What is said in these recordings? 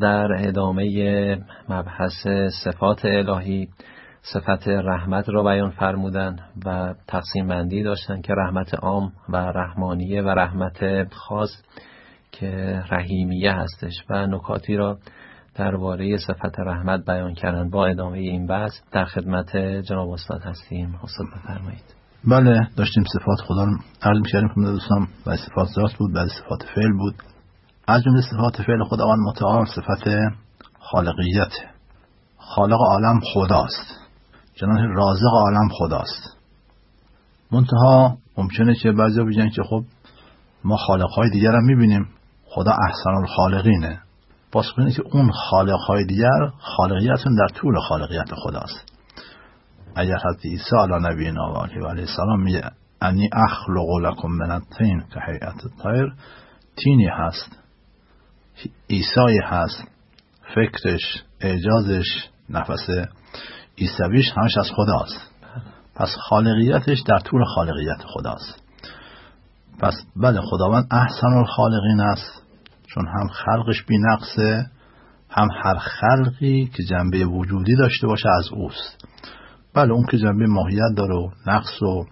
در ادامه مبحث صفات الهی صفت رحمت را بیان فرمودن و تقسیم بندی داشتن که رحمت عام و رحمانیه و رحمت خاص که رحیمیه هستش و نکاتی را درباره صفت رحمت بیان کردن. با ادامه این بحث در خدمت جناب استاد هستیم. استاد بفرمایید. بله، داشتیم صفات خدا رو عرض می‌کردیم که دوستان بعضی صفات ذات بود، بعضی صفات فعل بود. از جمله صفات فعل خداوند متعال صفت خالقیت. خالق عالم خداست، چنانچه رازق عالم خداست. منتها ممکنه که بعضیا بگن که خب ما خالق‌های دیگر هم می‌بینیم، خدا احسن الخالقینه. پاسخ اینه که اون خالق‌های دیگر خالقیتون در طول خالقیت خداست. اگر حضرت عیسی علی نبینا و علیه السلام میگه انی اخلق لکم من الطین که هیئت الطیر، تینی هست، عیسی هست، فکرش، اعجازش، نفس عیسویش همش از خداست. پس خالقیتش در طول خالقیت خداست. پس بله، خداوند احسن الخالقین است، چون هم خلقش بی نقصه، هم هر خلقی که جنبه وجودی داشته باشه از اوست. بله، اون که جنبه ماهیت داره و نقص و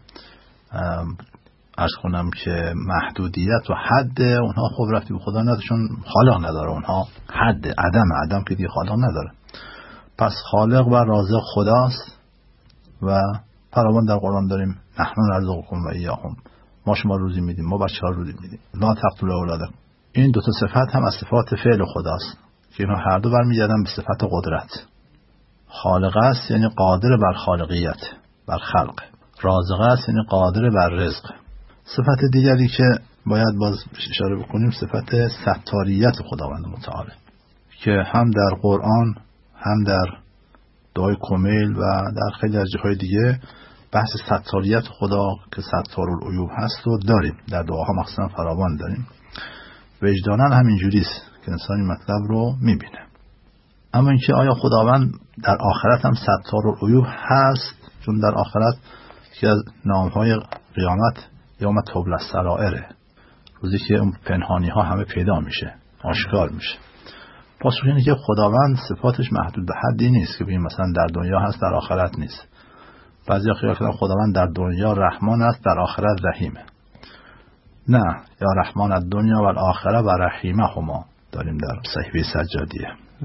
عرض کنم که محدودیت و حد، اونها خب رفتی به خدا نداره، چون خالق نداره. اونها حد، عدم که دیگه خالق نداره. پس خالق و رازق خداست و فراوان در قرآن داریم نحن نرزقکم و ایاهم، ما شما روزی میدیم، ما بچه ها روزی میدیم، لا تقتلوا اولادکم. این دو تا صفت هم از صفات فعل خداست که اینا هر دو برمیگردن به صفت قدرت. خالق است یعنی قادر بر خالقیت، بر خلق. رازق است یعنی قادر بر رزق. صفت دیگری که باید باز اشاره بکنیم صفت ستاریت خداوند متعال که هم در قرآن هم در دعای کمیل و در خیلی از جاهای دیگه بحث ستاریت خدا که ستارالعیوب هست رو داریم، در دعاها مخصوصا فراوان داریم. وجدانن همینجوریست که انسان این مطلب رو میبینه. اما اینکه آیا خداوند در آخرت هم ستارالعیوب هست؟ چون در آخرت که از نامهای قیامت یوم تبلی السرائره، روزی که اون پنهانی ها همه پیدا میشه، آشکار میشه. پاسخ اینه که خداوند صفاتش محدود به حدی نیست که بگیم مثلا در دنیا هست در آخرت نیست. بعضی خیال کردن خداوند در دنیا رحمان است در آخرت رحیمه. نه، یا رحمان الدنیا و الاخره و رحیمه هما داریم در صحیفه سجادیه.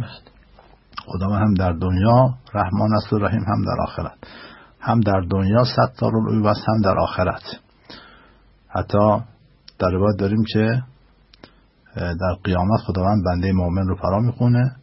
خداوند هم در دنیا رحمان است و رحیم، هم در آخرت. هم در دنیا ستارالعیوب است، هم در آخرت. حتی در روایت داریم که در قیامت خداوند بنده مؤمن رو فرا میخونه،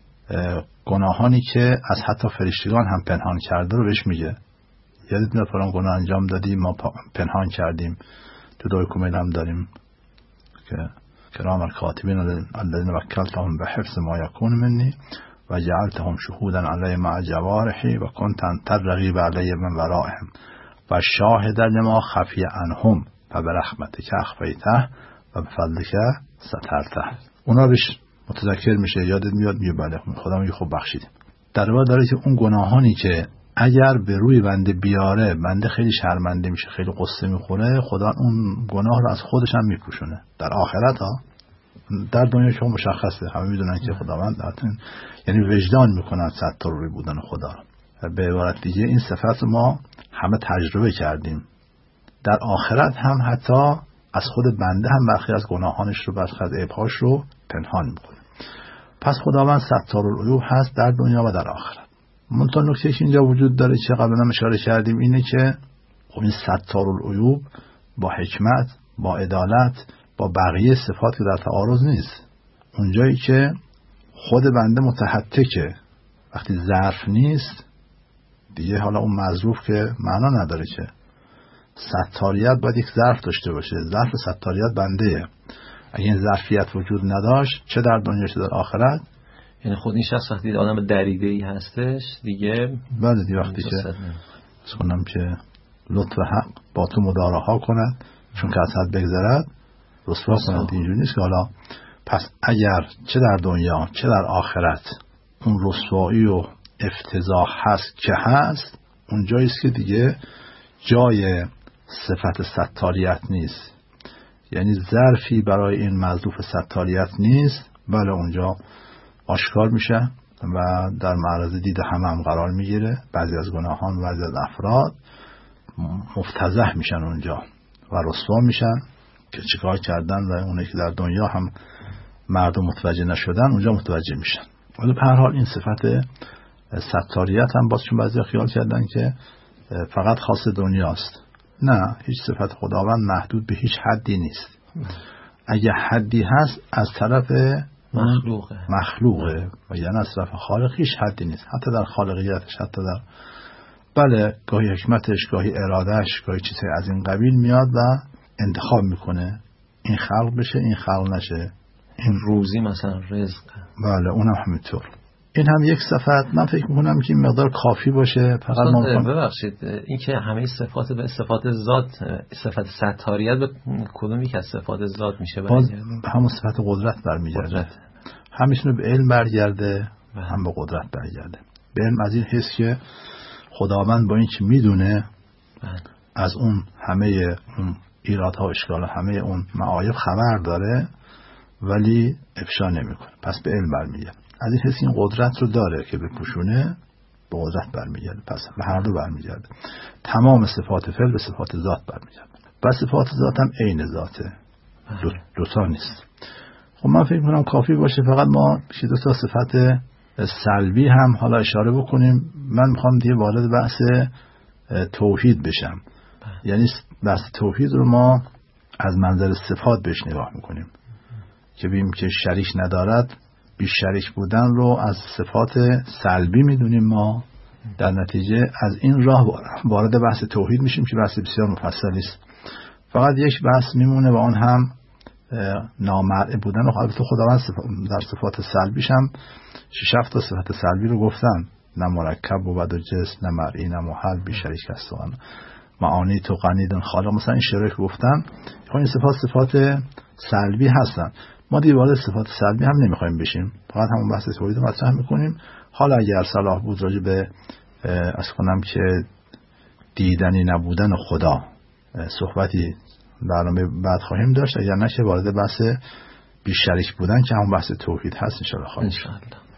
گناهانی که از حتی فرشتگان هم پنهان کرده رو بهش میگه. یادت میاد فلان گناه انجام دادی، ما پنهان کردیم. تو دعای کمیل هم داریم که کرام الکاتبین الذین وکلتهم بحفظ ما یکون منی و جعلتهم شهودا علی مع جوارحی و کنت انت الرقیب علی من ورائهم و شاهد لما خفی عنهم فبرحمتک اخفیته و بفضلک سترته. اونا بهش متذکر میشه، یادت میاد، میگه بله خدا میگه خب بخشیدیم. در واقع داره که اون گناهانی که اگر به روی بنده بیاره بنده خیلی شرمنده میشه، خیلی قصه میخوره، خدا اون گناه رو از خودش هم میپوشونه در آخرت ها. در دنیا شما مشخصه، همه میدونن که خداوند یعنی وجدان میکنن ستار بودن خدا. به عبارت دیگه این صفت ما همه تجربه کردیم. در آخرت هم حتی از خود بنده هم برخی از گناهانش رو، برخی از عیبهاش رو پنهان میکنه. پس خداوند ستارالعیوب هست در دنیا و در آخرت. منتها نکته‌ای که اینجا وجود داره که قبلا اشاره کردیم اینه که خب این ستارالعیوب با حکمت، با عدالت، با بقیه صفات که در تعارض نیست. اونجایی که خود بنده متحتکه، وقتی ظرف نیست دیگه حالا اون مظروف که معنا نداره که. ستاریت باید یک ظرف داشته باشه، ظرف ستاریت بنده. اگه این ظرفیت وجود نداشت چه در دنیا چه در آخرت، یعنی خود این شخص وقتی آدم دریده‌ای هستش دیگه، بعد دیگه وقتی که سخنم که لطف حق با تو مداراها کند چون که از حد بگذرد رسوا کند. اینجوری نیست که حالا پس اگر چه در دنیا چه در آخرت اون رسوایی و افتضاح هست که هست، اون جاییست که دیگه جای صفت ستاریت نیست، یعنی ظرفی برای این مظروف ستاریت نیست. بله اونجا آشکار میشه و در معرض دید هم قرار میگیره. بعضی از گناهان و بعضی از افراد مفتضح میشن اونجا و رسوا میشن که چیکار کردن و اونایی که در دنیا هم مردم متوجه نشدن اونجا متوجه میشن. ولی به هر حال این صفت ستاریت هم بازشون بعضی خیال کردن که فقط خاص دنیاست. نه، هیچ صفت خداوند محدود به هیچ حدی نیست. اگه حدی هست از طرف مخلوقه و یعنی از طرف خالق هیچ حدی نیست، حتی در خالقیتش، حتی در بله گاهی حکمتش، گاهی ارادهش، گاهی چیزی از این قبیل میاد و انتخاب میکنه این خلق بشه این خلق نشه، این روزی مثلا رزق. بله اونم همینطور. این هم یک صفت. من فکر میکنم که این مقدار کافی باشه. فقط ممکن ببخشید این که همه صفات به صفات ذات، صفت ستاریت به کدوم یک از صفات ذات میشه؟ باز همون صفت قدرت برمیگرده. هم میتونه به علم برگرده هم به قدرت برگرده. به علم از این حس که خداوند با این که میدونه از اون همه اون ایرادها و اشکالات، همه اون معایب خبر داره ولی افشا نمیکنه، پس به علم برمیگرده. از این حس این قدرت رو داره که بپوشونه، به قدرت برمیگرده، پس به هر دو برمیگرده. تمام صفات فعل به صفات ذات برمیگرده و صفات ذات هم عین ذاته، دوتا نیست. خب من فکر میکنم کافی باشه. فقط ما دو تا صفت سلبی هم حالا اشاره بکنیم. من میخوام دیگه وارد بحث توحید بشم. یعنی بحث توحید رو ما از منظر صفات بهش نگاه میکنیم که ببینیم که شریک ندارد، بی شریک بودن رو از صفات سلبی میدونیم ما. در نتیجه از این راه وارد بحث توحید میشیم که بحث بسیار مفصلی است. فقط یک بحث میمونه و آن هم نامرئی بودن. و البته خداوند در صفات سلبیش هم 6-7 تا صفت سلبی رو گفتن، نه مرکب بود و جسم، نه مرئی، نه محل، بی شریک است. معانی تو قنیدن خالق، مثلا این شرک گفتن. این صفات سلبی هستن. ما دیگه وارد صفات سلبی هم نمیخوایم بشیم، فقط همون بحث توحید رو مطرح میکنیم. حالا اگر صلاح بود راجع به از کنم که دیدنی نبودن خدا صحبتی برنامه بعد خواهیم داشت، اگر نشه وارد بحث بی شریک بودن که همون بحث توحید هست ان شاء الله.